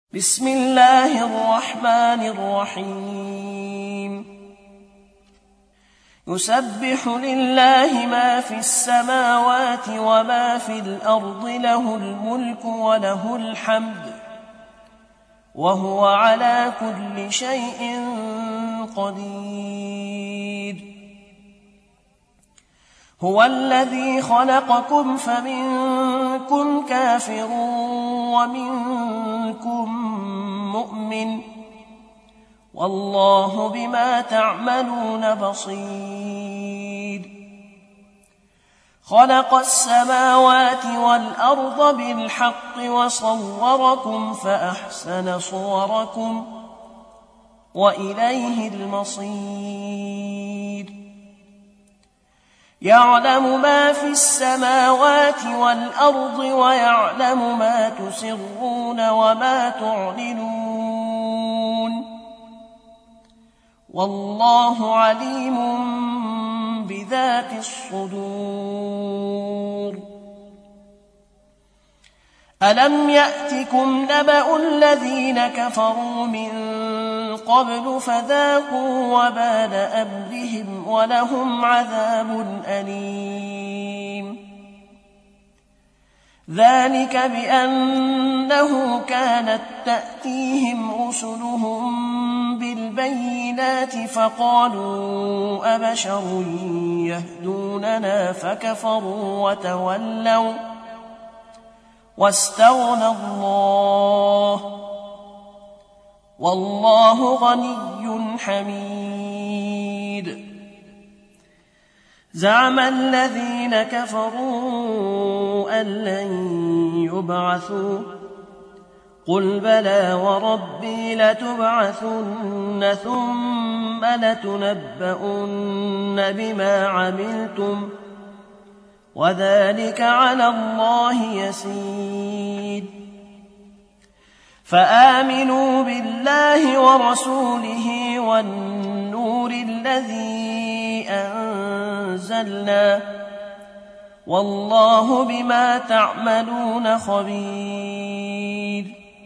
بسم الله الرحمن الرحيم يسبح لله ما في السماوات وما في الأرض له الملك وله الحمد وهو على كل شيء قدير هو الذي خلقكم فمنكم كافر ومنكم مؤمن والله بما تعملون بصير خلق السماوات والأرض بالحق وصوركم فأحسن صوركم وإليه المصير يعلم ما في السماوات والأرض ويعلم ما تسرون وما تعلنون والله عليم بذات الصدور ألم يأتكم نبأ الذين كفروا من قبل فذاقوا وبال أمرهم ولهم عذاب أليم ذلك بأنه كانت تأتيهم رسلهم بالبينات فقالوا أبشر يهدوننا فكفروا وتولوا واستغنى الله والله غني حميد زعم الذين كفروا أن لن يبعثوا قل بلى وربي لتبعثن ثم لتنبؤن بما عملتم وذلك على الله يسير فآمنوا بالله ورسوله والنور الذي أنزلنا والله بما تعملون خبير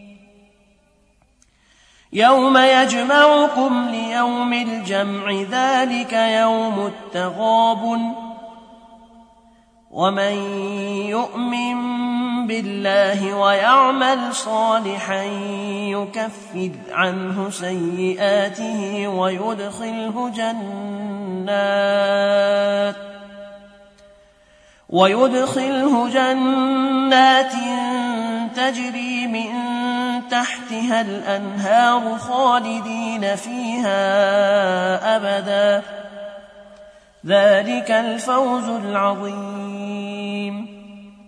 يوم يجمعكم ليوم الجمع ذلك يوم التغابن ومن يؤمن بالله ويعمل صالحا يكفر عنه سيئاته ويدخله جنات تجري من تحتها الأنهار خالدين فيها أبدا ذلك الفوز العظيم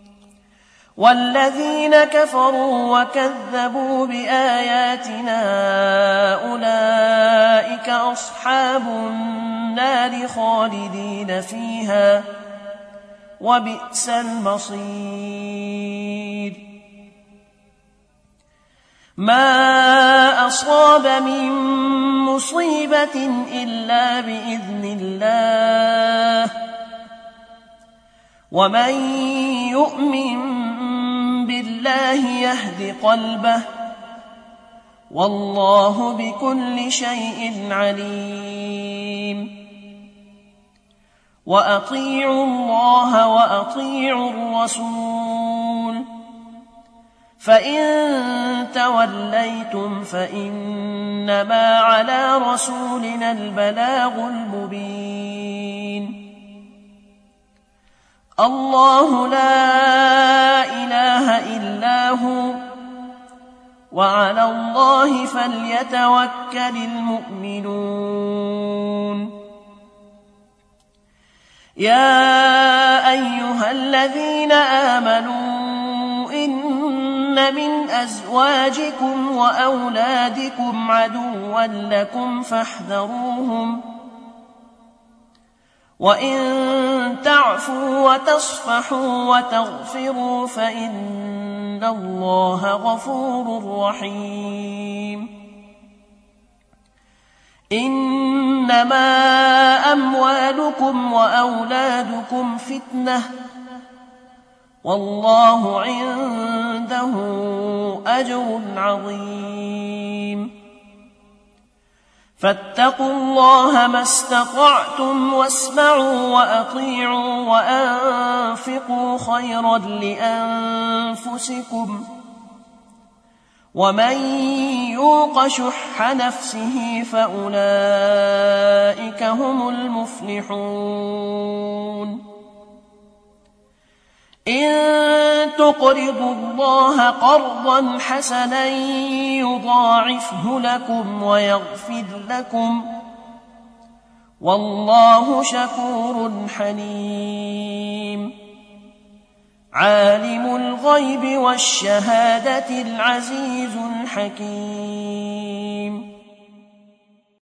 والذين كفروا وكذبوا بآياتنا أولئك أصحاب النار خالدين فيها وبئس المصير ما أصاب من مصيبة إلا بإذن الله ومن يؤمن بالله يهد قلبه والله بكل شيء عليم وأطيعوا الله وأطيعوا الرسول فإن توليتم فإنما على رسولنا البلاغ المبين الله لا إله إلا هو وعلى الله فليتوكل المؤمنون يا أيها الذين آمنوا إن من أزواجكم وأولادكم عدوا لكم فاحذروهم وإن تعفوا وتصفحوا وتغفروا فإن الله غفور رحيم إنما أموالكم وأولادكم فتنة والله عنده أجر عظيم فاتقوا الله ما استطعتم واسمعوا وأطيعوا وأنفقوا خيرا لأنفسكم ومن يوق شح نفسه فأولئك هم المفلحون إن تقرضوا الله قرضا حسنا يضاعفه لكم ويغفر لكم والله شكور حليم عالم الغيب والشهادة العزيز الحكيم